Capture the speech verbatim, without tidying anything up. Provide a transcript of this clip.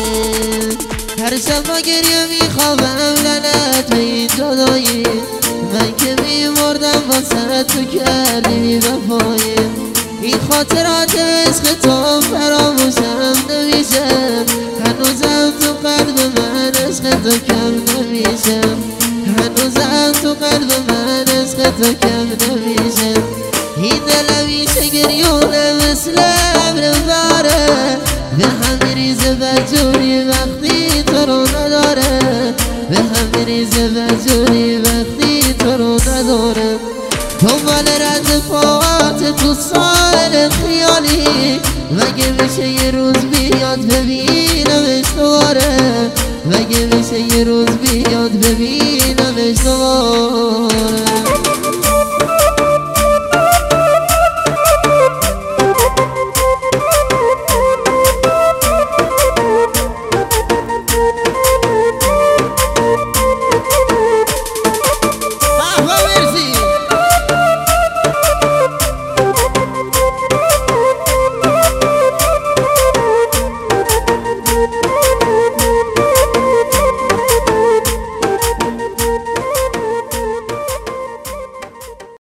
هر شب با گریه میخوابم لعنت به این جدایی، من که میمردم واسه تو کردی بی‌وفایی. این خاطرات عشق تو فراموشم نمیشه، هنوزم تو قلب من عشق تو کم نمیشه، هنوزم تو قلب من عشق تو کم نمیشه. این دل میشه گریونه مثل ابر باره، به هم میریزه بدجوری وقتی تو رو نداره، به هم میریزه بدجوری وقتی تو رو نداره. دنبال رد پاهات تو ساحل خیالی، مگه میشه یه روز بیاد ببینمش دوباره، مگه میشه یه روز بیاد ببینمش دوباره.